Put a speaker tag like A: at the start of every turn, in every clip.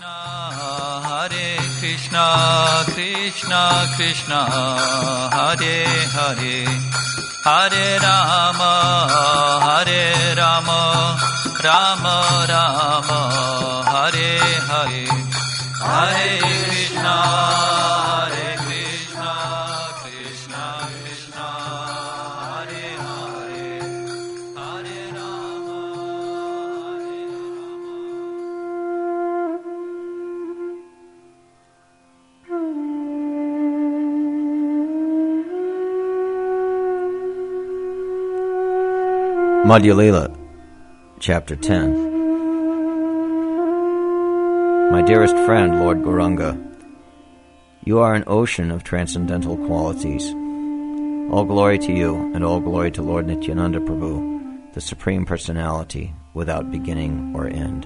A: Krishna, Krishna Krishna, Hare Hare, Hare Rama, Rama Rama, Hare Hare, Hare Krishna, Krishna Krishna, Hare Hare, Hare Rama,
B: Madhya Lila, Chapter 10. My dearest friend, Lord Gauranga, you are an ocean of transcendental qualities. All glory to you, and all glory to Lord Nityananda Prabhu, the Supreme Personality, without beginning or end.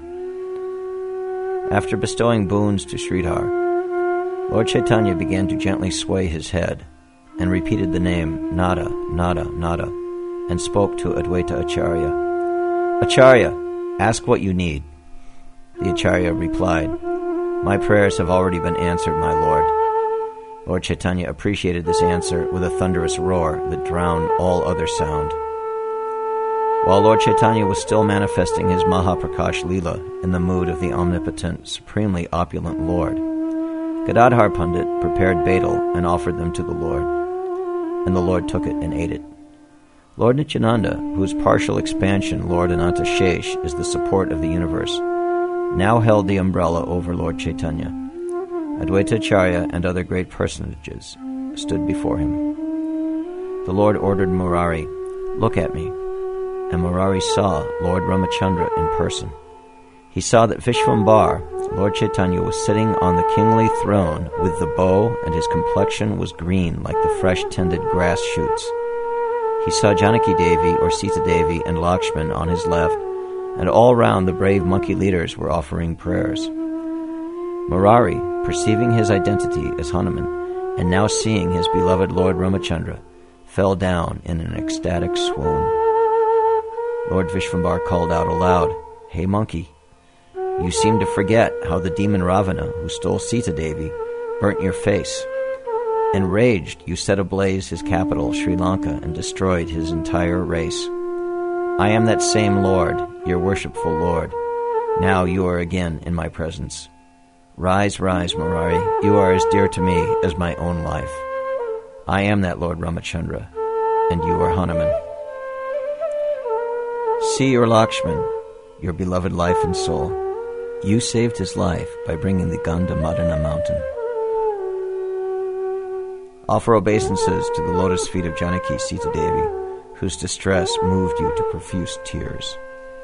B: After bestowing boons to Sridhar, Lord Chaitanya began to gently sway his head, and repeated the name Nada, Nada, Nada, and spoke to Advaita Acharya. Acharya, ask what you need. The Acharya replied, My prayers have already been answered, my Lord. Lord Chaitanya appreciated this answer with a thunderous roar that drowned all other sound. While Lord Chaitanya was still manifesting his Mahaprakash Lila in the mood of the omnipotent, supremely opulent Lord, Gadadhar Pandit prepared betel and offered them to the Lord, and the Lord took it and ate it. Lord Nityananda, whose partial expansion, Lord Ananta Shesh, is the support of the universe, now held the umbrella over Lord Chaitanya. Advaita Acharya and other great personages stood before him. The Lord ordered Murari, Look at me. And Murari saw Lord Ramachandra in person. He saw that Vishvambar, Lord Chaitanya, was sitting on the kingly throne with the bow, and his complexion was green like the fresh-tended grass shoots. He saw Janaki Devi or Sita Devi and Lakshman on his left, and all round the brave monkey leaders were offering prayers. Murari, perceiving his identity as Hanuman, and now seeing his beloved Lord Ramachandra, fell down in an ecstatic swoon. Lord Vishvambar called out aloud, Hey monkey, you seem to forget how the demon Ravana, who stole Sita Devi, burnt your face. Enraged, you set ablaze his capital, Sri Lanka, and destroyed his entire race. I am that same Lord, your worshipful Lord. Now you are again in my presence. Rise, rise, Murari, you are as dear to me as my own life. I am that Lord Ramachandra, and you are Hanuman. See your Lakshman, your beloved life and soul. You saved his life by bringing the Gandhamadana mountain. Offer obeisances to the lotus feet of Janaki Sita Devi, whose distress moved you to profuse tears.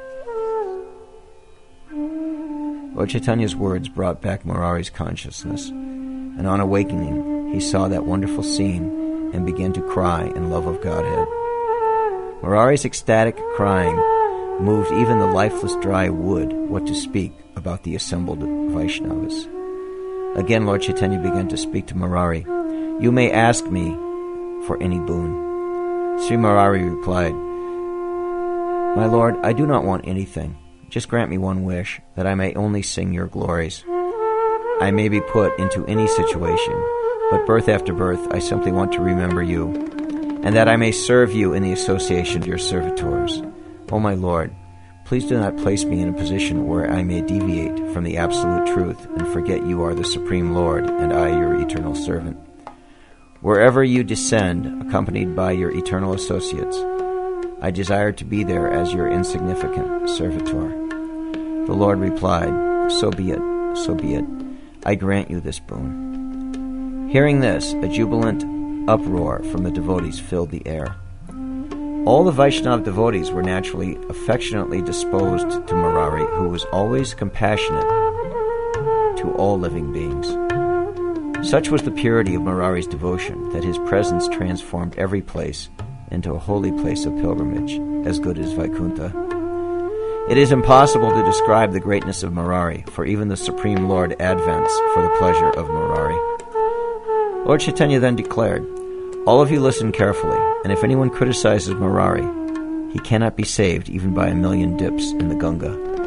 B: Lord Chaitanya's words brought back Murari's consciousness, and on awakening, he saw that wonderful scene and began to cry in love of Godhead. Murari's ecstatic crying moved even the lifeless dry wood, what to speak about the assembled Vaishnavas. Again, Lord Chaitanya began to speak to Murari. You may ask me for any boon. Sri Murari replied, My Lord, I do not want anything. Just grant me one wish, that I may only sing your glories. I may be put into any situation, but birth after birth I simply want to remember you, and that I may serve you in the association of your servitors. O my Lord, please do not place me in a position where I may deviate from the absolute truth and forget you are the Supreme Lord and I your eternal servant. Wherever you descend, accompanied by your eternal associates, I desire to be there as your insignificant servitor. The Lord replied, So be it, so be it. I grant you this boon. Hearing this, a jubilant uproar from the devotees filled the air. All the Vaishnava devotees were naturally affectionately disposed to Murari, who was always compassionate to all living beings. Such was the purity of Murari's devotion that his presence transformed every place into a holy place of pilgrimage, as good as Vaikuntha. It is impossible to describe the greatness of Murari, for even the Supreme Lord advents for the pleasure of Murari. Lord Chaitanya then declared, All of you listen carefully, and if anyone criticizes Murari, he cannot be saved even by 1,000,000 dips in the Ganga.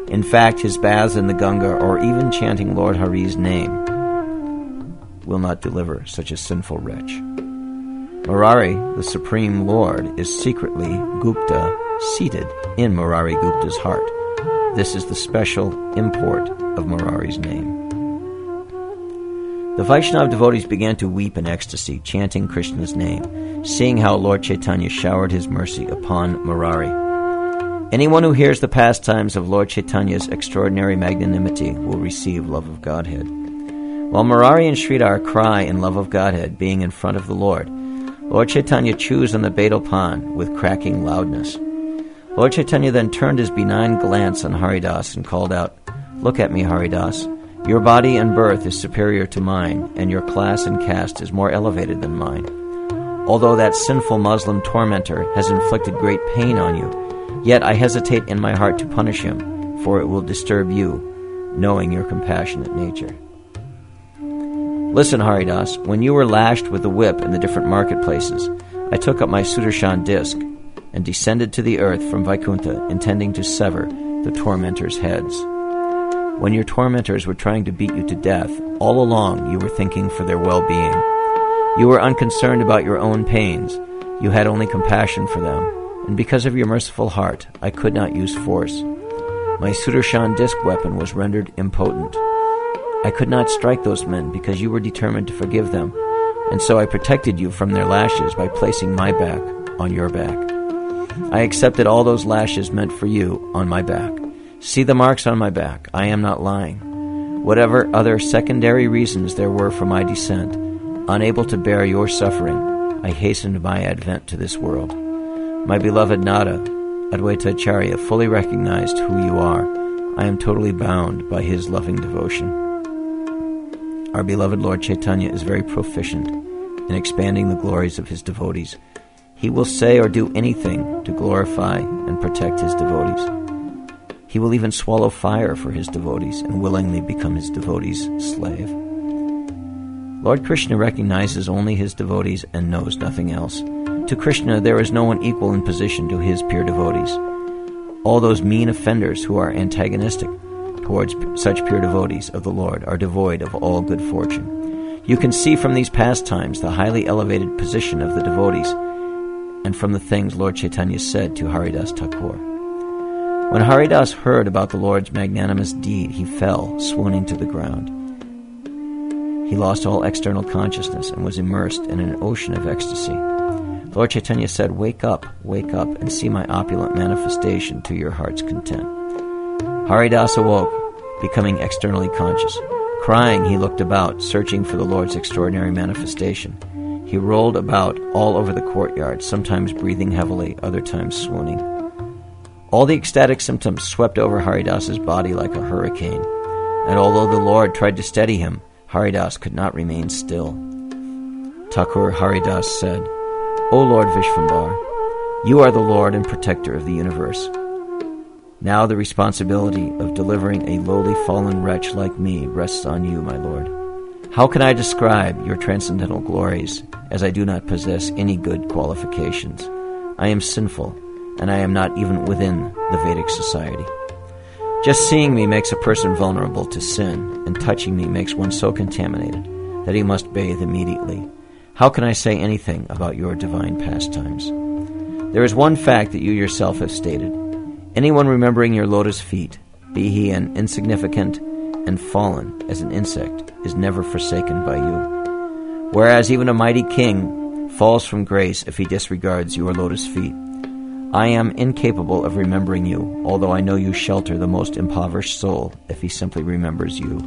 B: In fact, his baths in the Ganga or even chanting Lord Hari's name will not deliver such a sinful wretch. Murari, the Supreme Lord, is secretly Gupta, seated in Murari Gupta's heart. This is the special import of Murari's name. The Vaishnava devotees began to weep in ecstasy, chanting Krishna's name, seeing how Lord Chaitanya showered his mercy upon Murari. Anyone who hears the pastimes of Lord Chaitanya's extraordinary magnanimity will receive love of Godhead. While Murari and Sridhar cry in love of Godhead, being in front of the Lord Chaitanya chews on the Badal Pan with cracking loudness. Lord Chaitanya then turned his benign glance on Haridas and called out, "Look at me, Haridas. Your body and birth is superior to mine, and your class and caste is more elevated than mine. Although that sinful Muslim tormentor has inflicted great pain on you, yet I hesitate in my heart to punish him, for it will disturb you, knowing your compassionate nature." Listen, Haridas, when you were lashed with the whip in the different marketplaces, I took up my Sudarshan disc and descended to the earth from Vaikuntha, intending to sever the tormentors' heads. When your tormentors were trying to beat you to death, all along you were thinking for their well-being. You were unconcerned about your own pains. You had only compassion for them, and because of your merciful heart, I could not use force. My Sudarshan disc weapon was rendered impotent. I could not strike those men because you were determined to forgive them, and so I protected you from their lashes by placing my back on your back. I accepted all those lashes meant for you on my back. See the marks on my back. I am not lying. Whatever other secondary reasons there were for my descent, unable to bear your suffering, I hastened my advent to this world. My beloved Nada, Advaita Acharya, fully recognized who you are. I am totally bound by his loving devotion. Our beloved Lord Chaitanya is very proficient in expanding the glories of his devotees. He will say or do anything to glorify and protect his devotees. He will even swallow fire for his devotees and willingly become his devotees' slave. Lord Krishna recognizes only his devotees and knows nothing else. To Krishna there is no one equal in position to his pure devotees. All those mean offenders who are antagonistic towards such pure devotees of the Lord are devoid of all good fortune. You can see from these pastimes the highly elevated position of the devotees and from the things Lord Chaitanya said to Haridas Thakur. When Haridas heard about the Lord's magnanimous deed, he fell, swooning to the ground. He lost all external consciousness and was immersed in an ocean of ecstasy. Lord Chaitanya said, wake up, and see my opulent manifestation to your heart's content." Haridas awoke, becoming externally conscious. Crying, he looked about, searching for the Lord's extraordinary manifestation. He rolled about all over the courtyard, sometimes breathing heavily, other times swooning. All the ecstatic symptoms swept over Haridas's body like a hurricane, and although the Lord tried to steady him, Haridas could not remain still. Thakur Haridas said, "O Lord Vishvambar, you are the Lord and protector of the universe. Now the responsibility of delivering a lowly fallen wretch like me rests on you, my Lord. How can I describe your transcendental glories, as I do not possess any good qualifications? I am sinful, and I am not even within the Vedic society. Just seeing me makes a person vulnerable to sin, and touching me makes one so contaminated that he must bathe immediately. How can I say anything about your divine pastimes? There is one fact that you yourself have stated. Anyone remembering your lotus feet, be he an insignificant and fallen as an insect, is never forsaken by you. Whereas even a mighty king falls from grace if he disregards your lotus feet. I am incapable of remembering you, although I know you shelter the most impoverished soul if he simply remembers you."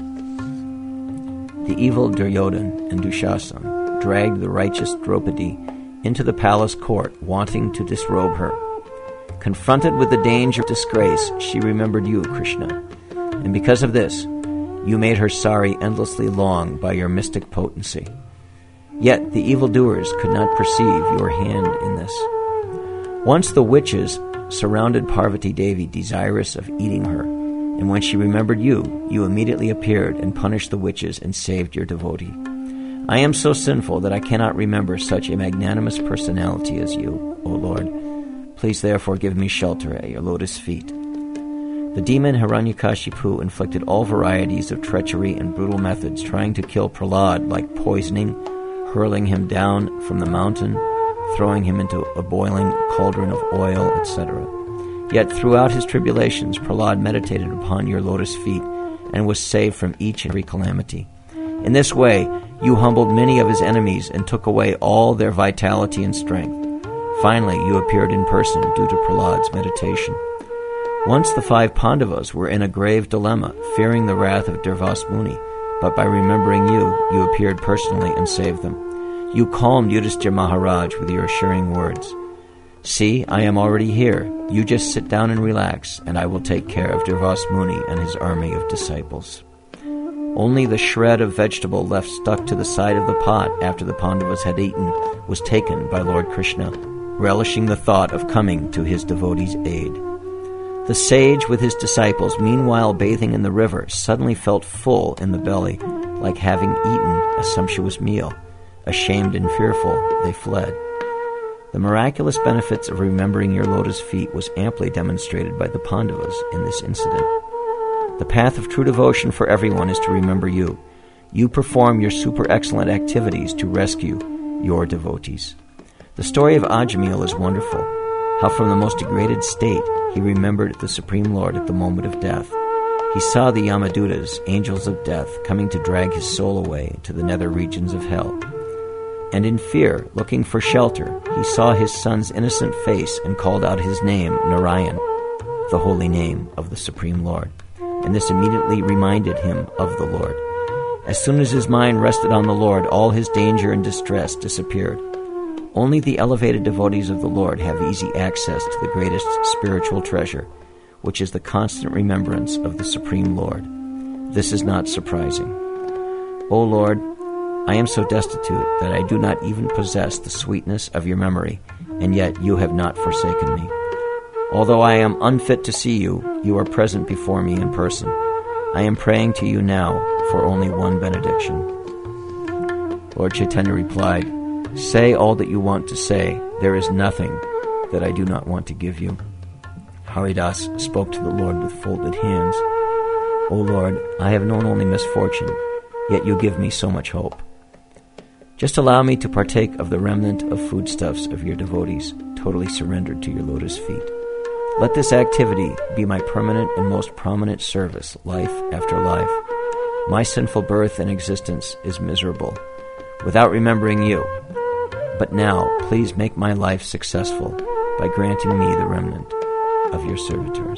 B: The evil Duryodhan and Dushasan dragged the righteous Draupadi into the palace court, wanting to disrobe her. Confronted with the danger of disgrace, she remembered you, Krishna, and because of this, you made her sari endlessly long by your mystic potency. Yet the evildoers could not perceive your hand in this. Once the witches surrounded Parvati Devi, desirous of eating her, and when she remembered you, you immediately appeared and punished the witches and saved your devotee. I am so sinful that I cannot remember such a magnanimous personality as you, O Lord. Please therefore give me shelter at your lotus feet. The demon Hiranyakashipu inflicted all varieties of treachery and brutal methods, trying to kill Prahlad, like poisoning, hurling him down from the mountain, throwing him into a boiling cauldron of oil, etc. Yet throughout his tribulations, Prahlad meditated upon your lotus feet and was saved from each and every calamity. In this way, you humbled many of his enemies and took away all their vitality and strength. Finally, you appeared in person due to Prahlad's meditation. Once the 5 Pandavas were in a grave dilemma, fearing the wrath of Durvas Muni, but by remembering you appeared personally and saved them. You calmed Yudhishthira Maharaj with your assuring words. See, I am already here. You just sit down and relax, and I will take care of Durvas Muni and his army of disciples. Only the shred of vegetable left stuck to the side of the pot after the Pandavas had eaten was taken by Lord Krishna, relishing the thought of coming to his devotees' aid. The sage with his disciples, meanwhile bathing in the river, suddenly felt full in the belly, like having eaten a sumptuous meal. Ashamed and fearful, they fled. The miraculous benefits of remembering your lotus feet was amply demonstrated by the Pandavas in this incident. The path of true devotion for everyone is to remember you. You perform your super excellent activities to rescue your devotees. The story of Ajamil is wonderful, how from the most degraded state he remembered the Supreme Lord at the moment of death. He saw the Yamadutas, angels of death, coming to drag his soul away to the nether regions of hell. And in fear, looking for shelter, he saw his son's innocent face and called out his name, Narayan, the holy name of the Supreme Lord. And this immediately reminded him of the Lord. As soon as his mind rested on the Lord, all his danger and distress disappeared. Only the elevated devotees of the Lord have easy access to the greatest spiritual treasure, which is the constant remembrance of the Supreme Lord. This is not surprising. O Lord, I am so destitute that I do not even possess the sweetness of your memory, and yet you have not forsaken me. Although I am unfit to see you, you are present before me in person. I am praying to you now for only one benediction. Lord Chaitanya replied, Say all that you want to say. There is nothing that I do not want to give you. Haridas spoke to the Lord with folded hands. O Lord, I have known only misfortune, yet you give me so much hope. Just allow me to partake of the remnant of foodstuffs of your devotees, totally surrendered to your lotus feet. Let this activity be my permanent and most prominent service, life after life. My sinful birth and existence is miserable, without remembering you. But now, please make my life successful by granting me the remnant of your servitors.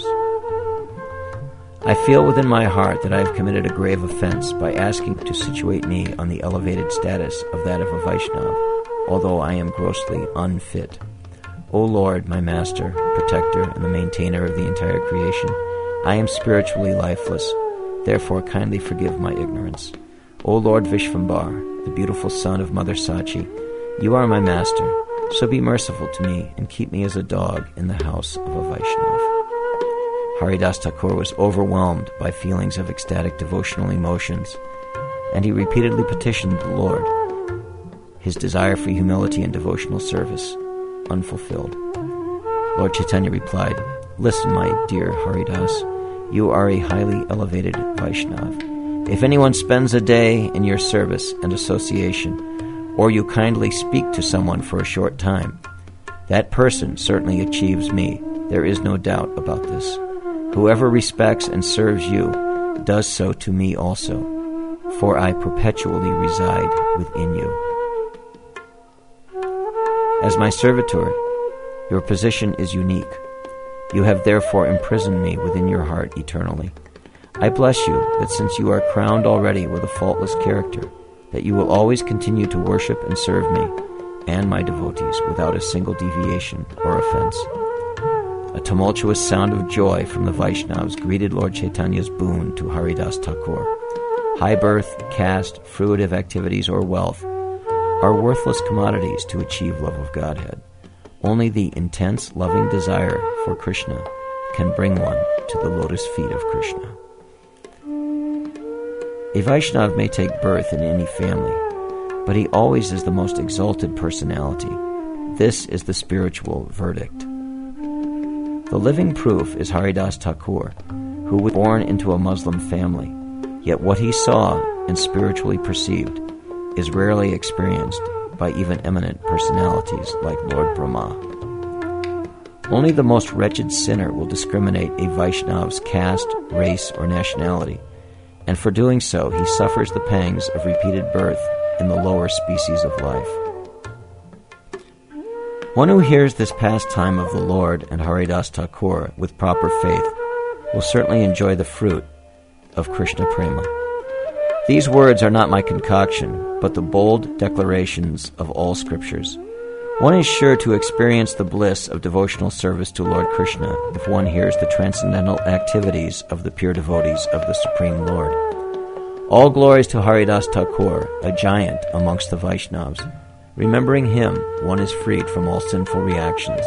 B: I feel within my heart that I have committed a grave offense by asking to situate me on the elevated status of that of a Vaishnava, although I am grossly unfit. O Lord, my master, protector, and the maintainer of the entire creation, I am spiritually lifeless, therefore kindly forgive my ignorance. O Lord Vishvambar, the beautiful son of Mother Sachi, you are my master, so be merciful to me and keep me as a dog in the house of a Vaishnava. Haridas Thakur was overwhelmed by feelings of ecstatic devotional emotions, and he repeatedly petitioned the Lord, his desire for humility and devotional service unfulfilled. Lord Chaitanya replied, Listen, my dear Haridas, you are a highly elevated Vaishnava. If anyone spends a day in your service and association, or you kindly speak to someone for a short time, that person certainly achieves me. There is no doubt about this. Whoever respects and serves you does so to me also, for I perpetually reside within you. As my servitor, your position is unique. You have therefore imprisoned me within your heart eternally. I bless you that since you are crowned already with a faultless character, that you will always continue to worship and serve me and my devotees without a single deviation or offense. A tumultuous sound of joy from the Vaishnavas greeted Lord Chaitanya's boon to Haridas Thakur. High birth, caste, fruitive activities, or wealth are worthless commodities to achieve love of Godhead. Only the intense, loving desire for Krishna can bring one to the lotus feet of Krishna. A Vaishnava may take birth in any family, but he always is the most exalted personality. This is the spiritual verdict. The living proof is Haridas Thakur, who was born into a Muslim family, yet what he saw and spiritually perceived is rarely experienced by even eminent personalities like Lord Brahma. Only the most wretched sinner will discriminate a Vaishnava's caste, race, or nationality, and for doing so he suffers the pangs of repeated birth in the lower species of life. One who hears this pastime of the Lord and Haridas Thakur with proper faith will certainly enjoy the fruit of Krishna Prema. These words are not my concoction, but the bold declarations of all scriptures. One is sure to experience the bliss of devotional service to Lord Krishna if one hears the transcendental activities of the pure devotees of the Supreme Lord. All glories to Haridas Thakur, a giant amongst the Vaishnavas. Remembering him, one is freed from all sinful reactions.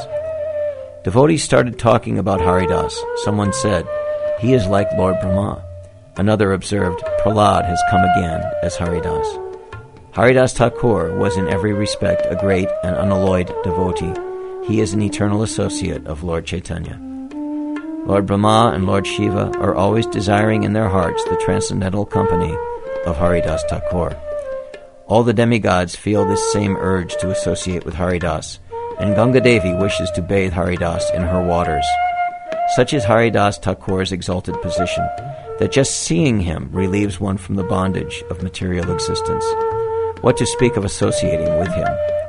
B: Devotees started talking about Haridas. Someone said, "He is like Lord Brahma." Another observed, "Prahlad has come again as Haridas." Haridas Thakur was in every respect a great and unalloyed devotee. He is an eternal associate of Lord Chaitanya. Lord Brahma and Lord Shiva are always desiring in their hearts the transcendental company of Haridas Thakur. All the demigods feel this same urge to associate with Haridas, and Ganga Devi wishes to bathe Haridas in her waters. Such is Haridas Thakur's exalted position, that just seeing him relieves one from the bondage of material existence. What to speak of associating with him?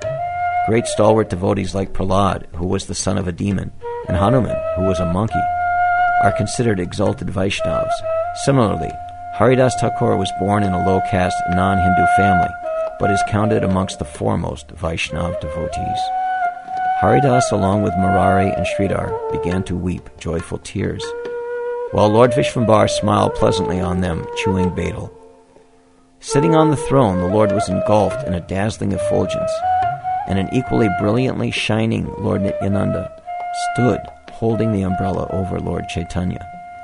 B: Great stalwart devotees like Prahlad, who was the son of a demon, and Hanuman, who was a monkey, are considered exalted Vaishnavas. Similarly, Haridas Thakur was born in a low-caste, non-Hindu family, but is counted amongst the foremost Vaishnav devotees. Haridas, along with Murari and Sridhar, began to weep joyful tears, while Lord Vishvambar smiled pleasantly on them, chewing betel. Sitting on the throne, the Lord was engulfed in a dazzling effulgence, and an equally brilliantly shining Lord Nityananda stood holding the umbrella over Lord Chaitanya.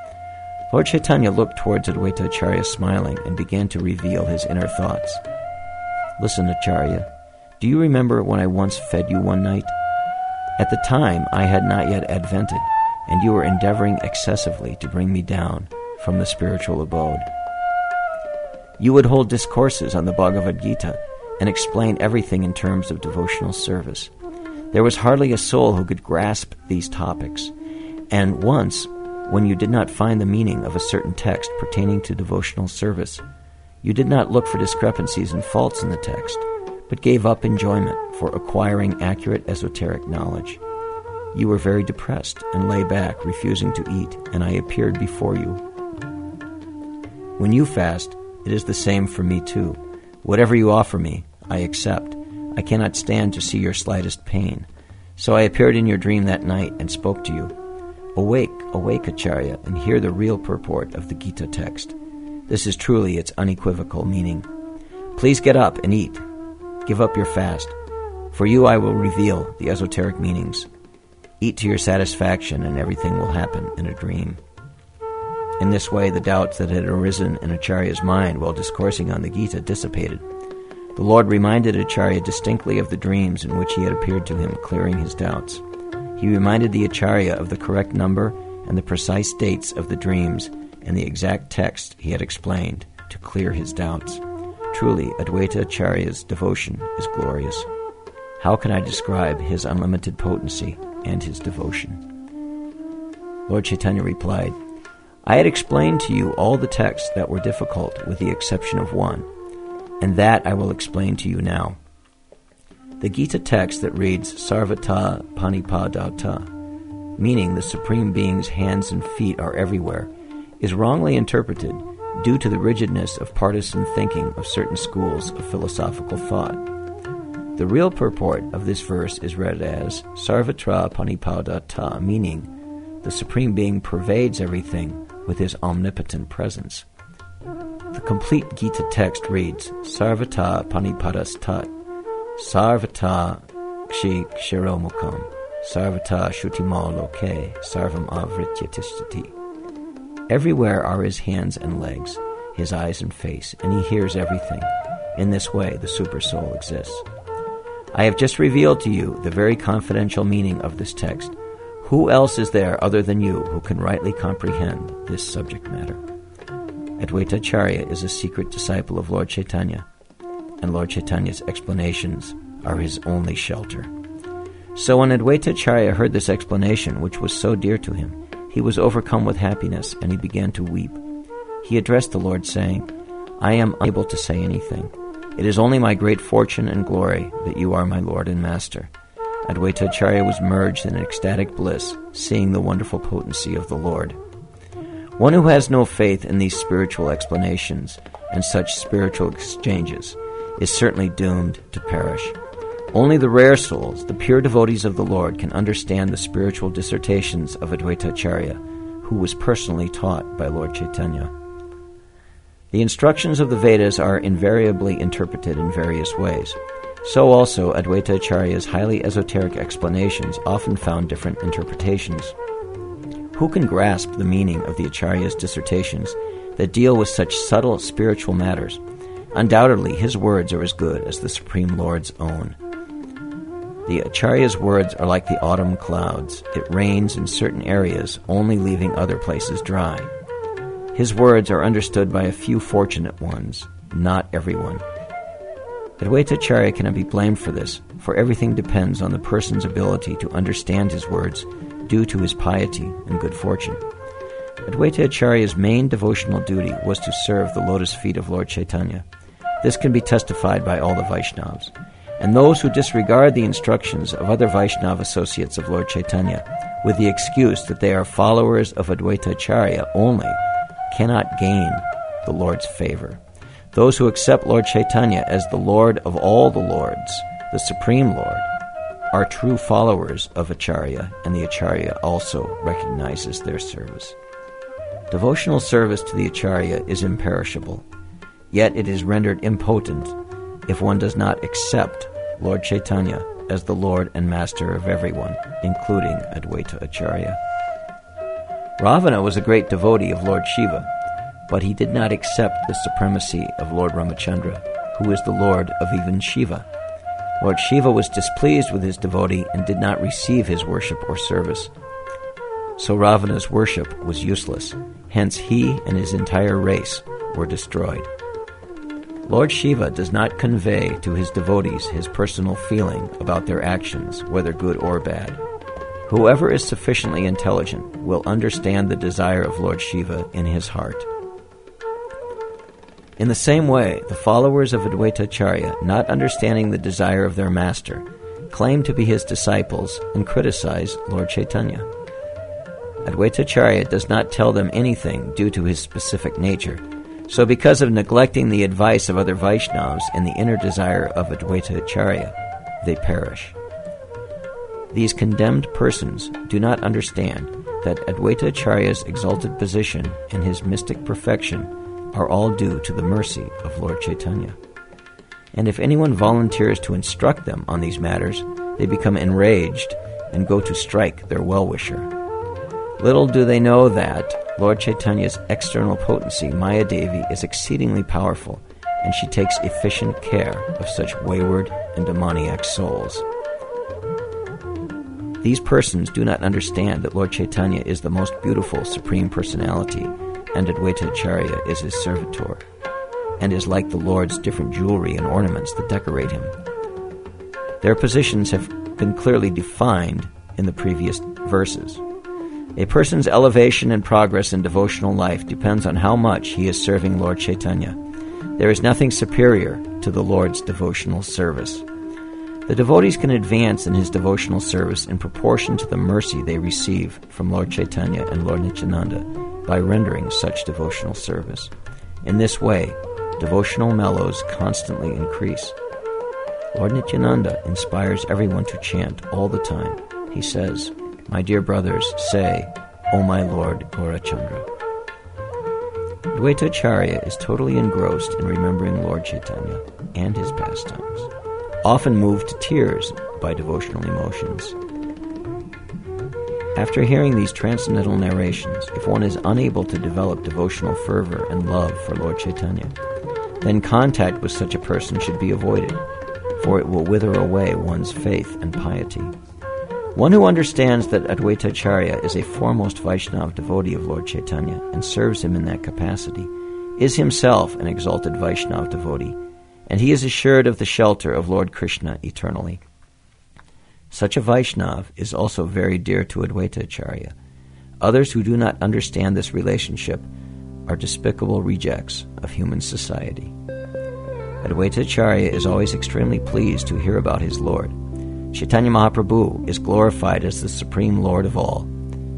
B: Lord Chaitanya looked towards Advaita Acharya smiling and began to reveal his inner thoughts. "Listen, Acharya, do you remember when I once fed you one night? At the time I had not yet advented, and you were endeavoring excessively to bring me down from the spiritual abode. You would hold discourses on the Bhagavad Gita and explain everything in terms of devotional service. There was hardly a soul who could grasp these topics, and once, when you did not find the meaning of a certain text pertaining to devotional service, you did not look for discrepancies and faults in the text, but gave up enjoyment for acquiring accurate esoteric knowledge. You were very depressed and lay back, refusing to eat, and I appeared before you. When you fast, it is the same for me too. Whatever you offer me, I accept. I cannot stand to see your slightest pain. So I appeared in your dream that night and spoke to you. Awake, awake, Acharya, and hear the real purport of the Gita text. This is truly its unequivocal meaning. Please get up and eat. Give up your fast. For you I will reveal the esoteric meanings. Eat to your satisfaction, and everything will happen in a dream." In this way, the doubts that had arisen in Acharya's mind while discoursing on the Gita dissipated. The Lord reminded Acharya distinctly of the dreams in which he had appeared to him, clearing his doubts. He reminded the Acharya of the correct number and the precise dates of the dreams and the exact text he had explained to clear his doubts. Truly, Advaita Acharya's devotion is glorious. How can I describe his unlimited potency and his devotion? Lord Chaitanya replied, "I had explained to you all the texts that were difficult with the exception of one, and that I will explain to you now. The Gita text that reads Sarvata Panipadata, meaning the Supreme Being's hands and feet are everywhere, is wrongly interpreted due to the rigidness of partisan thinking of certain schools of philosophical thought. The real purport of this verse is read as Sarvatra Panipadata, meaning the Supreme Being pervades everything with his omnipotent presence. The complete Gita text reads Sarvata Panipadastat, Sarvata Kshi Kshiromukam, Sarvata Shutimo Loke, Sarvam Avritya Tishtati. Everywhere are his hands and legs, his eyes and face, and he hears everything. In this way, the Supersoul exists. I have just revealed to you the very confidential meaning of this text. Who else is there other than you who can rightly comprehend this subject matter? Advaita Acharya is a secret disciple of Lord Chaitanya, and Lord Chaitanya's explanations are his only shelter. So when Advaita Acharya heard this explanation, which was so dear to him, he was overcome with happiness, and he began to weep. He addressed the Lord, saying, I am unable to say anything. It is only my great fortune and glory that you are my Lord and Master. Advaita Acharya was merged in ecstatic bliss, seeing the wonderful potency of the Lord. One who has no faith in these spiritual explanations and such spiritual exchanges is certainly doomed to perish. Only the rare souls, the pure devotees of the Lord, can understand the spiritual dissertations of Advaita Acharya, who was personally taught by Lord Chaitanya. The instructions of the Vedas are invariably interpreted in various ways. So also Advaita Acharya's highly esoteric explanations often found different interpretations. Who can grasp the meaning of the Acharya's dissertations that deal with such subtle spiritual matters? Undoubtedly, his words are as good as the Supreme Lord's own. The Acharya's words are like the autumn clouds. It rains in certain areas, only leaving other places dry. His words are understood by a few fortunate ones, not everyone. Advaita Acharya cannot be blamed for this, for everything depends on the person's ability to understand his words due to his piety and good fortune. Advaita Acharya's main devotional duty was to serve the lotus feet of Lord Chaitanya. This can be testified by all the Vaishnavas. And those who disregard the instructions of other Vaishnava associates of Lord Chaitanya with the excuse that they are followers of Advaita Acharya only cannot gain the Lord's favor. Those who accept Lord Chaitanya as the Lord of all the Lords, the Supreme Lord, are true followers of Acharya, and the Acharya also recognizes their service. Devotional service to the Acharya is imperishable, yet it is rendered impotent if one does not accept Lord Chaitanya as the Lord and Master of everyone, including Advaita Acharya. Ravana was a great devotee of Lord Shiva, but he did not accept the supremacy of Lord Ramachandra, who is the Lord of even Shiva. Lord Shiva was displeased with his devotee and did not receive his worship or service. So Ravana's worship was useless. Hence he and his entire race were destroyed. Lord Shiva does not convey to his devotees his personal feeling about their actions, whether good or bad. Whoever is sufficiently intelligent will understand the desire of Lord Shiva in his heart. In the same way, the followers of Advaita Acharya, not understanding the desire of their master, claim to be his disciples and criticize Lord Chaitanya. Advaita Acharya does not tell them anything due to his specific nature, so because of neglecting the advice of other Vaishnavas in the inner desire of Advaita Acharya, they perish. These condemned persons do not understand that Advaita Acharya's exalted position and his mystic perfection are all due to the mercy of Lord Chaitanya. And if anyone volunteers to instruct them on these matters, they become enraged and go to strike their well-wisher. Little do they know that Lord Chaitanya's external potency, Maya Devi, is exceedingly powerful, and she takes efficient care of such wayward and demoniac souls. These persons do not understand that Lord Chaitanya is the most beautiful Supreme Personality, and Advaita Acharya is his servitor, and is like the Lord's different jewelry and ornaments that decorate him. Their positions have been clearly defined in the previous verses. A person's elevation and progress in devotional life depends on how much he is serving Lord Chaitanya. There is nothing superior to the Lord's devotional service. The devotees can advance in his devotional service in proportion to the mercy they receive from Lord Chaitanya and Lord Nityananda by rendering such devotional service. In this way, devotional mellows constantly increase. Lord Nityananda inspires everyone to chant all the time. He says, "My dear brothers, say, O my Lord Gaurachandra." Advaita Acharya is totally engrossed in remembering Lord Chaitanya and his pastimes, often moved to tears by devotional emotions. After hearing these transcendental narrations, if one is unable to develop devotional fervor and love for Lord Chaitanya, then contact with such a person should be avoided, for it will wither away one's faith and piety. One who understands that Advaita Acharya is a foremost Vaishnava devotee of Lord Chaitanya and serves him in that capacity is himself an exalted Vaishnava devotee, and he is assured of the shelter of Lord Krishna eternally. Such a Vaishnava is also very dear to Advaita Acharya. Others who do not understand this relationship are despicable rejects of human society. Advaita Acharya is always extremely pleased to hear about his Lord. Chaitanya Mahaprabhu is glorified as the Supreme Lord of all.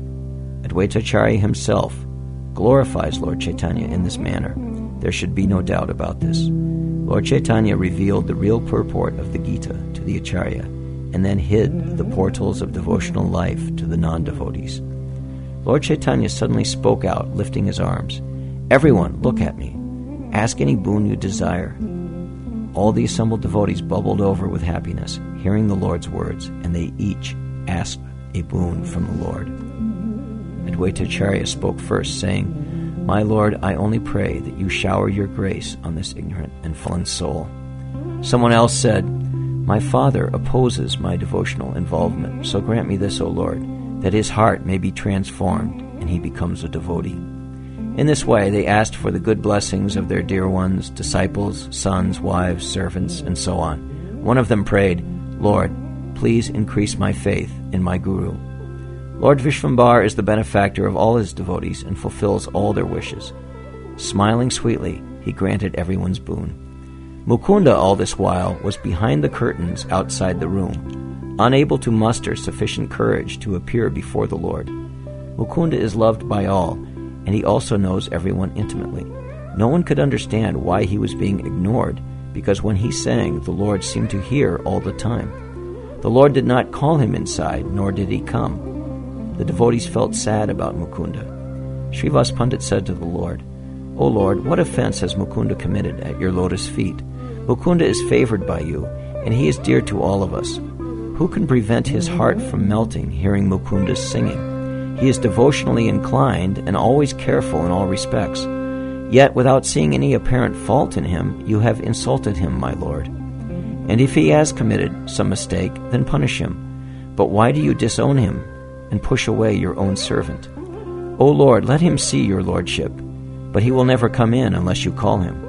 B: Advaita Acharya himself glorifies Lord Chaitanya in this manner. There should be no doubt about this. Lord Chaitanya revealed the real purport of the Gita to the Acharya and then hid the portals of devotional life to the non-devotees. Lord Chaitanya suddenly spoke out, lifting his arms. "Everyone, look at me. Ask any boon you desire." All the assembled devotees bubbled over with happiness, hearing the Lord's words, and they each asked a boon from the Lord. Advaita Acharya spoke first, saying, "My Lord, I only pray that you shower your grace on this ignorant and fallen soul." Someone else said, "My father opposes my devotional involvement, so grant me this, O Lord, that his heart may be transformed and he becomes a devotee." In this way, they asked for the good blessings of their dear ones, disciples, sons, wives, servants, and so on. One of them prayed, "Lord, please increase my faith in my Guru." Lord Vishvambar is the benefactor of all his devotees and fulfills all their wishes. Smiling sweetly, he granted everyone's boon. Mukunda, all this while, was behind the curtains outside the room, unable to muster sufficient courage to appear before the Lord. Mukunda is loved by all, and he also knows everyone intimately. No one could understand why he was being ignored, because when he sang, the Lord seemed to hear all the time. The Lord did not call him inside, nor did he come. The devotees felt sad about Mukunda. Srivas Pandit said to the Lord, "O Lord, what offense has Mukunda committed at your lotus feet? Mukunda is favored by you, and he is dear to all of us. Who can prevent his heart from melting hearing Mukunda's singing? He is devotionally inclined and always careful in all respects. Yet, without seeing any apparent fault in him, you have insulted him, my Lord. And if he has committed some mistake, then punish him. But why do you disown him and push away your own servant? O Lord, let him see your lordship, but he will never come in unless you call him."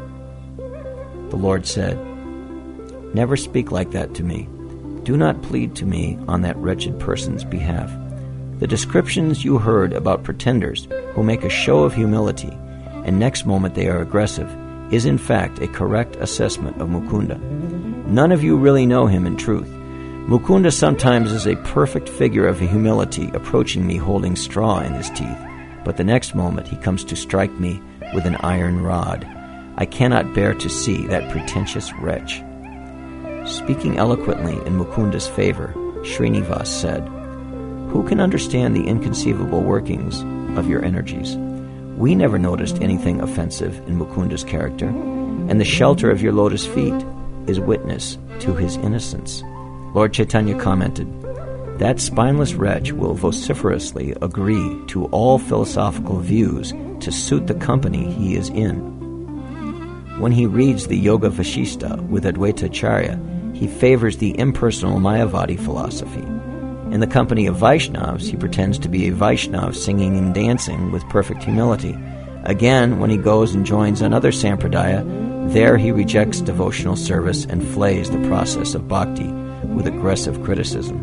B: The Lord said, "Never speak like that to me. Do not plead to me on that wretched person's behalf. The descriptions you heard about pretenders who make a show of humility and next moment they are aggressive is in fact a correct assessment of Mukunda. None of you really know him in truth. Mukunda sometimes is a perfect figure of humility approaching me holding straw in his teeth, but the next moment he comes to strike me with an iron rod. I cannot bear to see that pretentious wretch." Speaking eloquently in Mukunda's favor, Srinivas said, "Who can understand the inconceivable workings of your energies? We never noticed anything offensive in Mukunda's character, and the shelter of your lotus feet is witness to his innocence." Lord Chaitanya commented, "That spineless wretch will vociferously agree to all philosophical views to suit the company he is in. When he reads the Yoga Vashishta with Advaita Acharya, he favors the impersonal Mayavadi philosophy. In the company of Vaishnavas, he pretends to be a Vaishnava singing and dancing with perfect humility. Again, when he goes and joins another Sampradaya, there he rejects devotional service and flays the process of bhakti with aggressive criticism.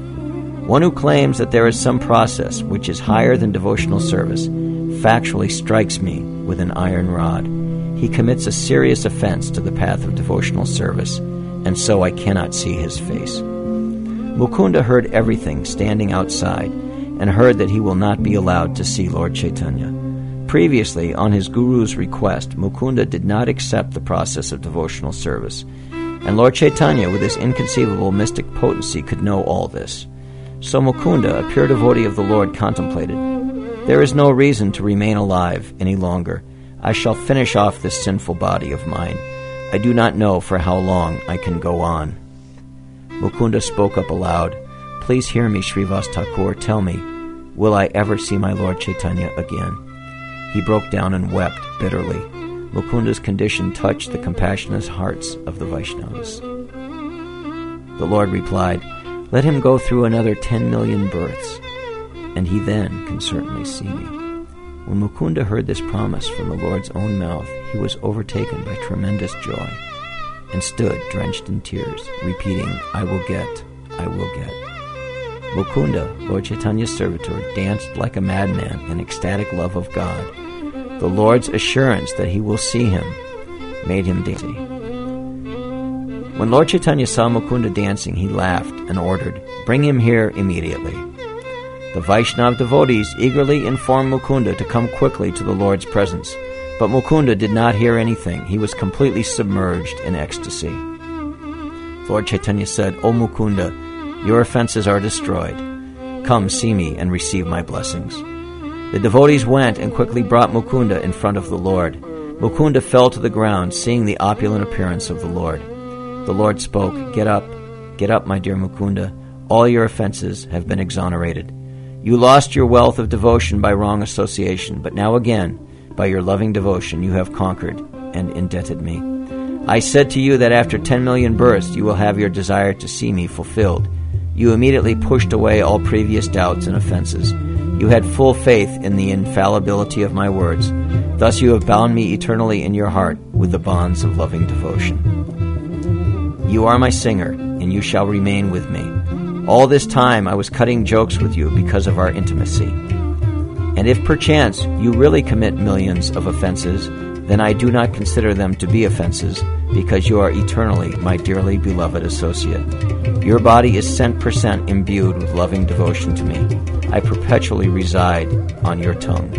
B: One who claims that there is some process which is higher than devotional service factually strikes me with an iron rod. He commits a serious offense to the path of devotional service, and so I cannot see his face." Mukunda heard everything standing outside and heard that he will not be allowed to see Lord Chaitanya. Previously, on his Guru's request, Mukunda did not accept the process of devotional service, and Lord Chaitanya, with his inconceivable mystic potency, could know all this. So Mukunda, a pure devotee of the Lord, contemplated, "There is no reason to remain alive any longer. I shall finish off this sinful body of mine. I do not know for how long I can go on." Mukunda spoke up aloud, "Please hear me, Srivas Thakur. Tell me, will I ever see my Lord Chaitanya again?" He broke down and wept bitterly. Mukunda's condition touched the compassionate hearts of the Vaishnavas. The Lord replied, Let him go through another 10 million births, and he then can certainly see me." When Mukunda heard this promise from the Lord's own mouth, he was overtaken by tremendous joy and stood drenched in tears, repeating, "I will get, I will get." Mukunda, Lord Chaitanya's servitor, danced like a madman in ecstatic love of God. The Lord's assurance that he will see him made him dance. When Lord Chaitanya saw Mukunda dancing, he laughed and ordered, "Bring him here immediately." The Vaishnava devotees eagerly informed Mukunda to come quickly to the Lord's presence, but Mukunda did not hear anything. He was completely submerged in ecstasy. Lord Chaitanya said, "O Mukunda, your offenses are destroyed. Come, see me and receive my blessings." The devotees went and quickly brought Mukunda in front of the Lord. Mukunda fell to the ground, seeing the opulent appearance of the Lord. The Lord spoke, get up, my dear Mukunda. All your offenses have been exonerated. You lost your wealth of devotion by wrong association, but now again, by your loving devotion, you have conquered and indebted me. I said to you that after 10 million births you will have your desire to see me fulfilled. You immediately pushed away all previous doubts and offenses. You had full faith in the infallibility of my words. Thus you have bound me eternally in your heart with the bonds of loving devotion. You are my singer, and you shall remain with me. All this time I was cutting jokes with you because of our intimacy. And if perchance you really commit millions of offenses, then I do not consider them to be offenses, because you are eternally my dearly beloved associate. Your body is 100% imbued with loving devotion to me. I perpetually reside on your tongue.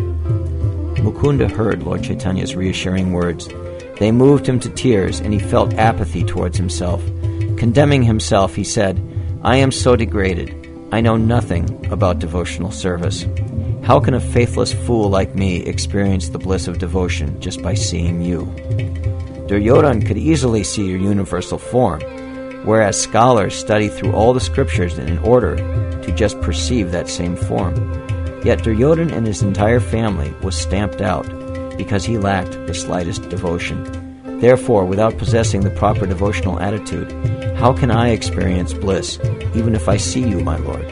B: Mukunda heard Lord Chaitanya's reassuring words. They moved him to tears, and he felt apathy towards himself. Condemning himself, he said, "I am so degraded. I know nothing about devotional service. How can a faithless fool like me experience the bliss of devotion just by seeing you?" Duryodhana could easily see your universal form, whereas scholars study through all the scriptures in order to just perceive that same form. Yet Duryodhana and his entire family was stamped out because he lacked the slightest devotion. Therefore, without possessing the proper devotional attitude, how can I experience bliss, even if I see you, my Lord?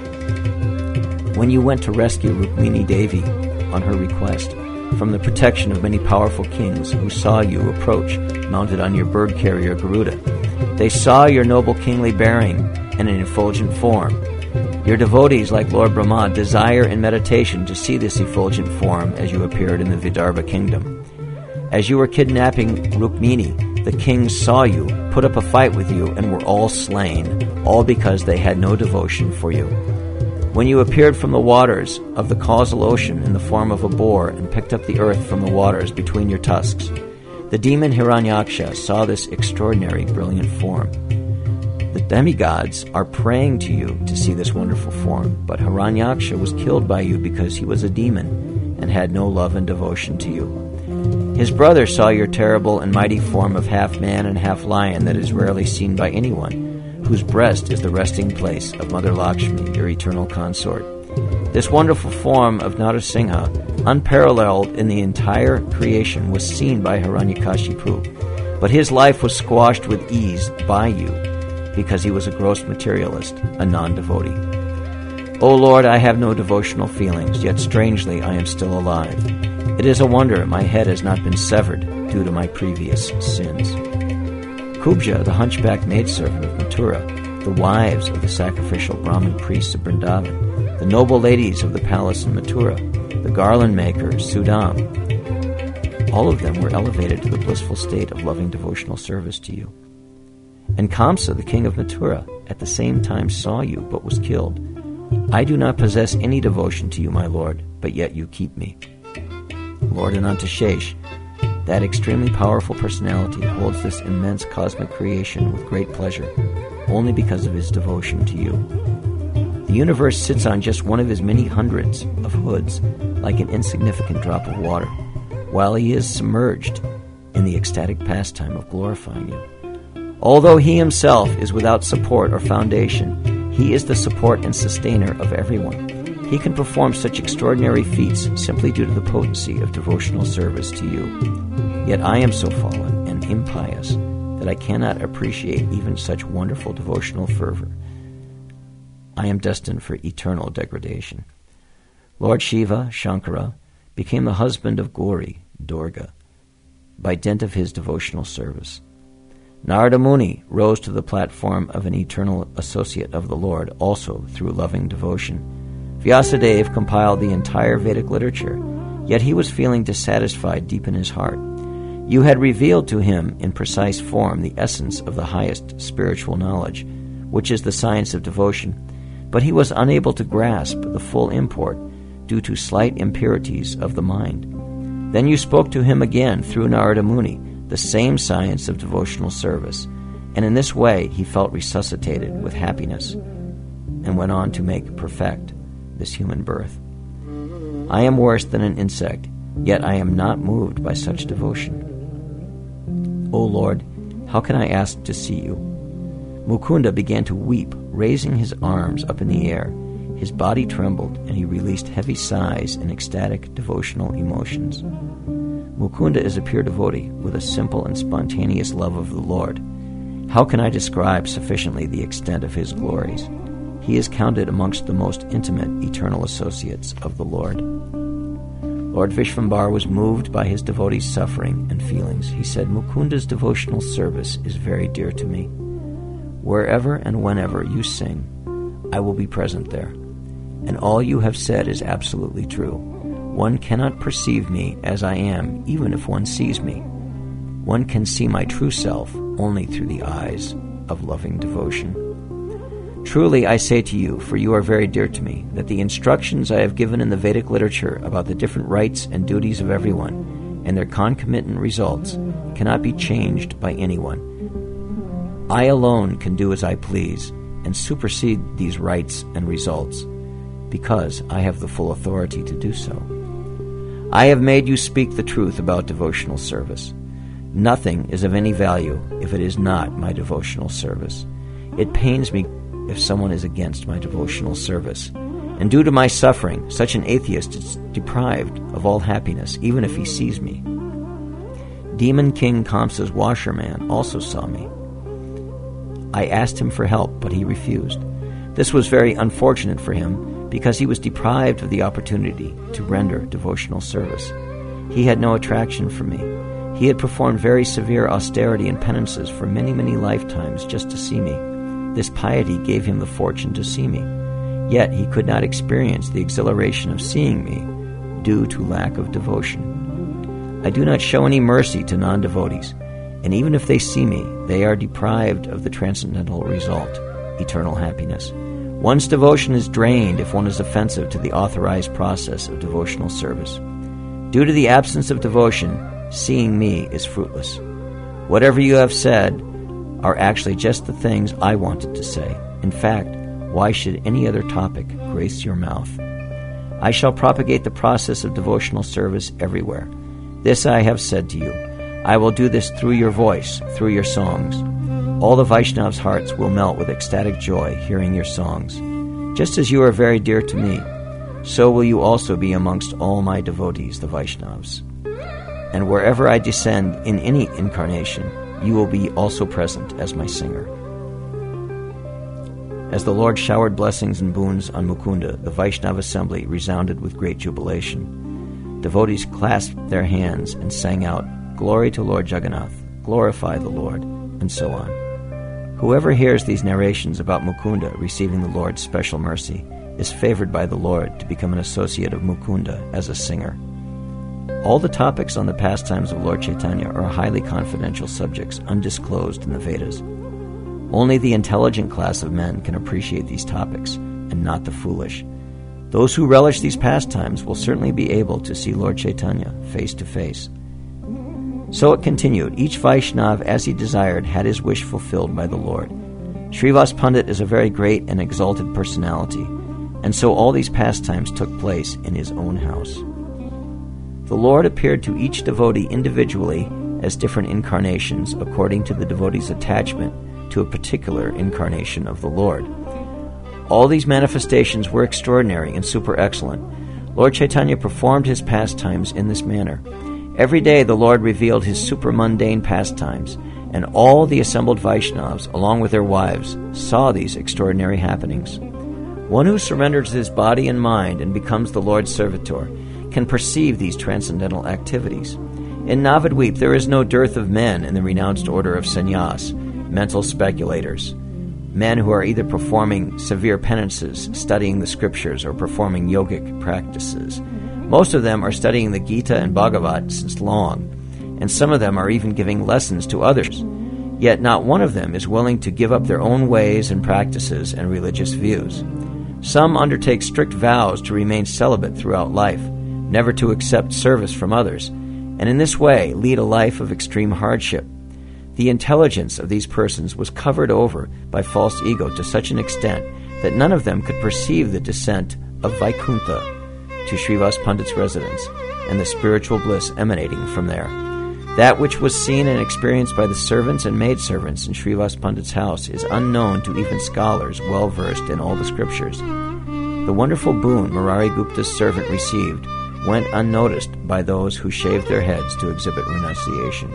B: When you went to rescue Rukmini Devi on her request from the protection of many powerful kings who saw you approach mounted on your bird carrier Garuda, they saw your noble kingly bearing and an effulgent form. Your devotees, like Lord Brahma, desire in meditation to see this effulgent form as you appeared in the Vidarbha kingdom. As you were kidnapping Rukmini, the kings saw you, put up a fight with you, and were all slain, all because they had no devotion for you. When you appeared from the waters of the causal ocean in the form of a boar and picked up the earth from the waters between your tusks, the demon Hiranyaksha saw this extraordinary, brilliant form. The demigods are praying to you to see this wonderful form, but Hiranyaksha was killed by you because he was a demon and had no love and devotion to you. His brother saw your terrible and mighty form of half man and half lion that is rarely seen by anyone, whose breast is the resting place of Mother Lakshmi, your eternal consort. This wonderful form of Narasimha, unparalleled in the entire creation, was seen by Hiranyakashipu, but his life was squashed with ease by you, because he was a gross materialist, a non-devotee. O Lord, I have no devotional feelings, yet strangely I am still alive. It is a wonder my head has not been severed due to my previous sins. Kubja, the hunchback maidservant of Mathura, the wives of the sacrificial Brahmin priests of Vrindavan, the noble ladies of the palace in Mathura, the garland maker Sudam, all of them were elevated to the blissful state of loving devotional service to you. And Kamsa, the king of Mathura, at the same time saw you, but was killed. I do not possess any devotion to you, my Lord, but yet you keep me. Lord Anantashesh, that extremely powerful personality, holds this immense cosmic creation with great pleasure, only because of his devotion to you. The universe sits on just one of his many hundreds of hoods, like an insignificant drop of water, while he is submerged in the ecstatic pastime of glorifying you. Although he himself is without support or foundation, he is the support and sustainer of everyone. He can perform such extraordinary feats simply due to the potency of devotional service to you. Yet I am so fallen and impious that I cannot appreciate even such wonderful devotional fervor. I am destined for eternal degradation. Lord Shiva, Shankara, became the husband of Gauri, Durga, by dint of his devotional service. Narada Muni rose to the platform of an eternal associate of the Lord, also through loving devotion. Vyasadeva compiled the entire Vedic literature, yet he was feeling dissatisfied deep in his heart. You had revealed to him in precise form the essence of the highest spiritual knowledge, which is the science of devotion, but he was unable to grasp the full import due to slight impurities of the mind. Then you spoke to him again through Narada Muni, the same science of devotional service, and in this way he felt resuscitated with happiness, and went on to make perfect this human birth. I am worse than an insect, yet I am not moved by such devotion. O Lord, how can I ask to see you? Mukunda began to weep, raising his arms up in the air. His body trembled, and he released heavy sighs in ecstatic devotional emotions. Mukunda is a pure devotee with a simple and spontaneous love of the Lord. How can I describe sufficiently the extent of his glories? He is counted amongst the most intimate eternal associates of the Lord. Lord Vishvambar was moved by his devotees' suffering and feelings. He said, Mukunda's devotional service is very dear to me. Wherever and whenever you sing, I will be present there. And all you have said is absolutely true. One cannot perceive me as I am, even if one sees me. One can see my true self only through the eyes of loving devotion. Truly I say to you, for you are very dear to me, that the instructions I have given in the Vedic literature about the different rights and duties of everyone and their concomitant results cannot be changed by anyone. I alone can do as I please and supersede these rights and results, because I have the full authority to do so. I have made you speak the truth about devotional service. Nothing is of any value if it is not my devotional service. It pains me if someone is against my devotional service. And due to my suffering, such an atheist is deprived of all happiness, even if he sees me. Demon King Kamsa's washerman also saw me. I asked him for help, but he refused. This was very unfortunate for him, because he was deprived of the opportunity to render devotional service. He had no attraction for me. He had performed very severe austerity and penances for many, many lifetimes just to see me. This piety gave him the fortune to see me. Yet he could not experience the exhilaration of seeing me due to lack of devotion. I do not show any mercy to non-devotees, and even if they see me, they are deprived of the transcendental result, eternal happiness. One's devotion is drained if one is offensive to the authorized process of devotional service. Due to the absence of devotion, seeing me is fruitless. Whatever you have said are actually just the things I wanted to say. In fact, why should any other topic grace your mouth? I shall propagate the process of devotional service everywhere. This I have said to you. I will do this through your voice, through your songs. All the Vaishnavs' hearts will melt with ecstatic joy hearing your songs. Just as you are very dear to me, so will you also be amongst all my devotees, the Vaishnavs. And wherever I descend in any incarnation, you will be also present as my singer. As the Lord showered blessings and boons on Mukunda, the Vaishnava assembly resounded with great jubilation. Devotees clasped their hands and sang out, Glory to Lord Jagannath, glorify the Lord, and so on. Whoever hears these narrations about Mukunda receiving the Lord's special mercy is favored by the Lord to become an associate of Mukunda as a singer. All the topics on the pastimes of Lord Chaitanya are highly confidential subjects undisclosed in the Vedas. Only the intelligent class of men can appreciate these topics, and not the foolish. Those who relish these pastimes will certainly be able to see Lord Chaitanya face to face. So it continued. Each Vaishnav, as he desired, had his wish fulfilled by the Lord. Srivas Pandit is a very great and exalted personality, and so all these pastimes took place in his own house. The Lord appeared to each devotee individually as different incarnations according to the devotee's attachment to a particular incarnation of the Lord. All these manifestations were extraordinary and super excellent. Lord Chaitanya performed his pastimes in this manner. Every day the Lord revealed his super mundane pastimes, and all the assembled Vaishnavas, along with their wives, saw these extraordinary happenings. One who surrenders his body and mind and becomes the Lord's servitor can perceive these transcendental activities. In Navadvip, there is no dearth of men in the renounced order of sannyas, mental speculators, men who are either performing severe penances, studying the scriptures, or performing yogic practices. Most of them are studying the Gita and Bhagavat since long, and some of them are even giving lessons to others. Yet not one of them is willing to give up their own ways and practices and religious views. Some undertake strict vows to remain celibate throughout life, never to accept service from others, and in this way lead a life of extreme hardship. The intelligence of these persons was covered over by false ego to such an extent that none of them could perceive the descent of Vaikuntha to Srivas Pandit's residence and the spiritual bliss emanating from there. That which was seen and experienced by the servants and maidservants in Srivas Pandit's house is unknown to even scholars well versed in all the scriptures. The wonderful boon Murari Gupta's servant received went unnoticed by those who shaved their heads to exhibit renunciation.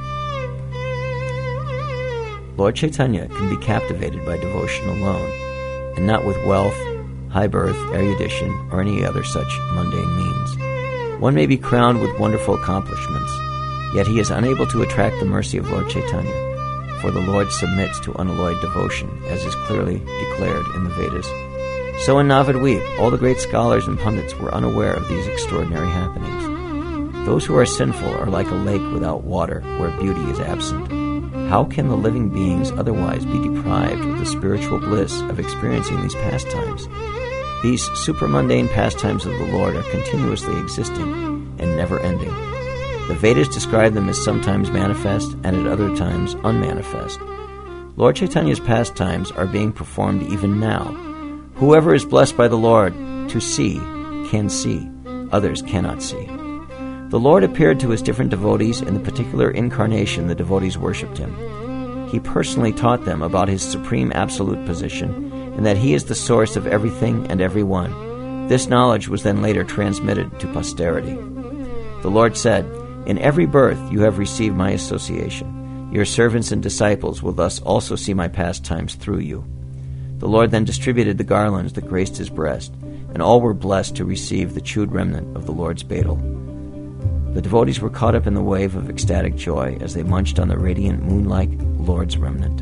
B: Lord Chaitanya can be captivated by devotion alone, and not with wealth, high birth, erudition, or any other such mundane means. One may be crowned with wonderful accomplishments, yet he is unable to attract the mercy of Lord Chaitanya, for the Lord submits to unalloyed devotion, as is clearly declared in the Vedas. So in Navadvip, all the great scholars and pundits were unaware of these extraordinary happenings. Those who are sinful are like a lake without water, where beauty is absent. How can the living beings otherwise be deprived of the spiritual bliss of experiencing these pastimes? These supramundane pastimes of the Lord are continuously existing and never-ending. The Vedas describe them as sometimes manifest and at other times unmanifest. Lord Chaitanya's pastimes are being performed even now. Whoever is blessed by the Lord to see can see, others cannot see. The Lord appeared to his different devotees in the particular incarnation the devotees worshipped him. He personally taught them about his supreme absolute position and that he is the source of everything and everyone. This knowledge was then later transmitted to posterity. The Lord said, "In every birth you have received my association. Your servants and disciples will thus also see my pastimes through you." The Lord then distributed the garlands that graced his breast, and all were blessed to receive the chewed remnant of the Lord's betel. The devotees were caught up in the wave of ecstatic joy as they munched on the radiant moon-like Lord's remnant.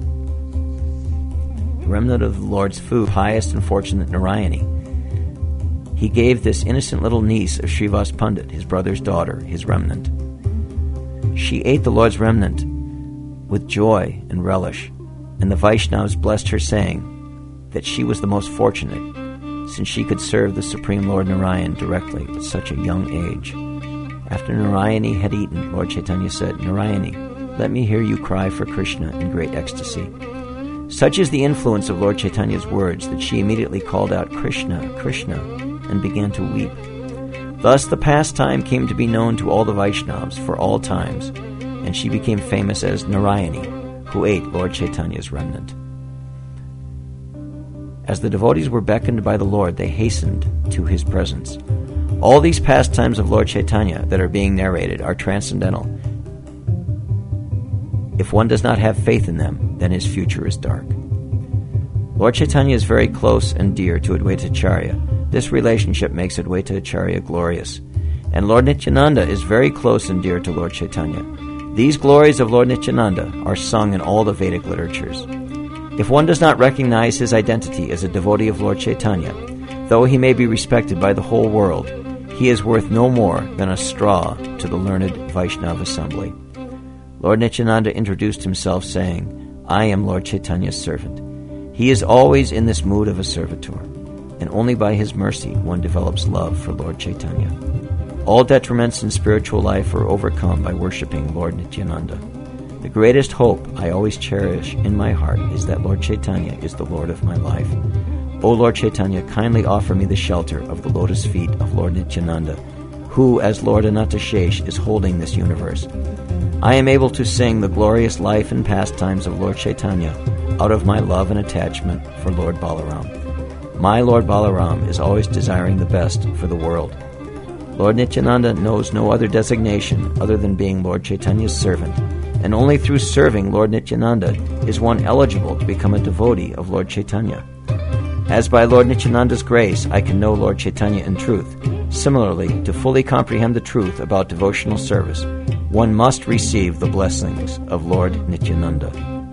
B: The remnant of the Lord's food, highest and fortunate Narayani. He gave this innocent little niece of Srivas Pandit, his brother's daughter, his remnant. She ate the Lord's remnant with joy and relish, and the Vaishnavas blessed her, saying that she was the most fortunate, since she could serve the Supreme Lord Narayan directly at such a young age. After Narayani had eaten, Lord Chaitanya said, "Narayani, let me hear you cry for Krishna in great ecstasy." Such is the influence of Lord Chaitanya's words that she immediately called out, "Krishna, Krishna," and began to weep. Thus the pastime came to be known to all the Vaishnavas for all times, and she became famous as Narayani, who ate Lord Chaitanya's remnant. As the devotees were beckoned by the Lord, they hastened to his presence. All these pastimes of Lord Chaitanya that are being narrated are transcendental. If one does not have faith in them, then his future is dark. Lord Chaitanya is very close and dear to Advaita Acharya. This relationship makes Advaita Acharya glorious. And Lord Nityananda is very close and dear to Lord Chaitanya. These glories of Lord Nityananda are sung in all the Vedic literatures. If one does not recognize his identity as a devotee of Lord Chaitanya, though he may be respected by the whole world, he is worth no more than a straw to the learned Vaishnava assembly. Lord Nityananda introduced himself saying, "I am Lord Chaitanya's servant." He is always in this mood of a servitor, and only by his mercy one develops love for Lord Chaitanya. All detriments in spiritual life are overcome by worshipping Lord Nityananda. The greatest hope I always cherish in my heart is that Lord Chaitanya is the Lord of my life. O Lord Chaitanya, kindly offer me the shelter of the lotus feet of Lord Nityananda, who, as Lord Anatashesh, is holding this universe. I am able to sing the glorious life and pastimes of Lord Chaitanya out of my love and attachment for Lord Balaram. My Lord Balaram is always desiring the best for the world. Lord Nityananda knows no other designation other than being Lord Chaitanya's servant, and only through serving Lord Nityananda is one eligible to become a devotee of Lord Chaitanya. As by Lord Nityananda's grace I can know Lord Chaitanya in truth, similarly, to fully comprehend the truth about devotional service, one must receive the blessings of Lord Nityananda.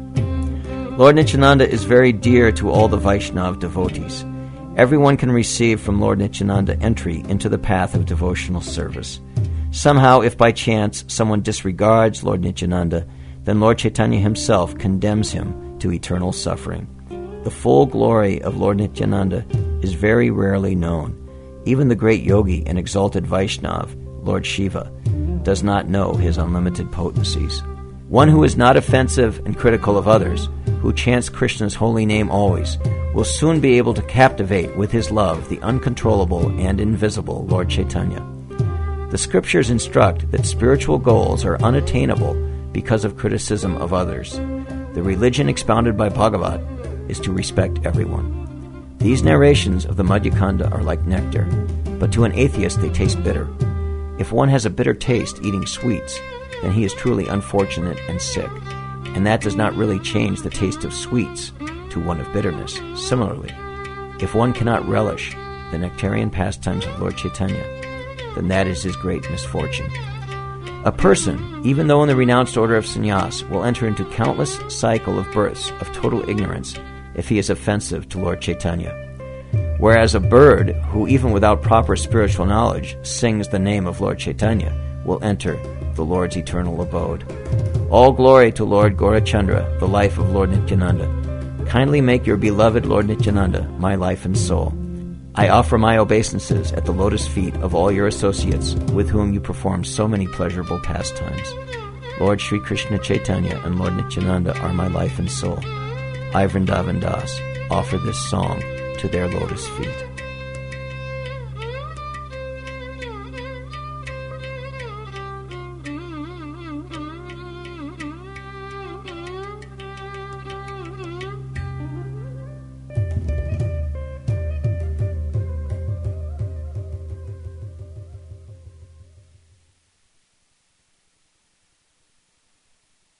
B: Lord Nityananda is very dear to all the Vaishnava devotees. Everyone can receive from Lord Nityananda entry into the path of devotional service. Somehow, if by chance someone disregards Lord Nityananda, then Lord Chaitanya himself condemns him to eternal suffering. The full glory of Lord Nityananda is very rarely known. Even the great yogi and exalted Vaishnav, Lord Shiva, does not know his unlimited potencies. One who is not offensive and critical of others, who chants Krishna's holy name always, will soon be able to captivate with his love the uncontrollable and invisible Lord Chaitanya. The scriptures instruct that spiritual goals are unattainable because of criticism of others. The religion expounded by Bhagavat is to respect everyone. These narrations of the Madhyakanda are like nectar, but to an atheist they taste bitter. If one has a bitter taste eating sweets, then he is truly unfortunate and sick, and that does not really change the taste of sweets to one of bitterness. Similarly, if one cannot relish the nectarian pastimes of Lord Chaitanya, then that is his great misfortune. A person, even though in the renounced order of sannyas, will enter into countless cycle of births of total ignorance if he is offensive to Lord Chaitanya. Whereas a bird, who even without proper spiritual knowledge sings the name of Lord Chaitanya, will enter the Lord's eternal abode. All glory to Lord Gaurachandra, the life of Lord Nityananda. Kindly make your beloved Lord Nityananda my life and soul. I offer my obeisances at the lotus feet of all your associates with whom you perform so many pleasurable pastimes. Lord Sri Krishna Chaitanya and Lord Nityananda are my life and soul. I, Vrindavan Das, offer this song to their lotus feet.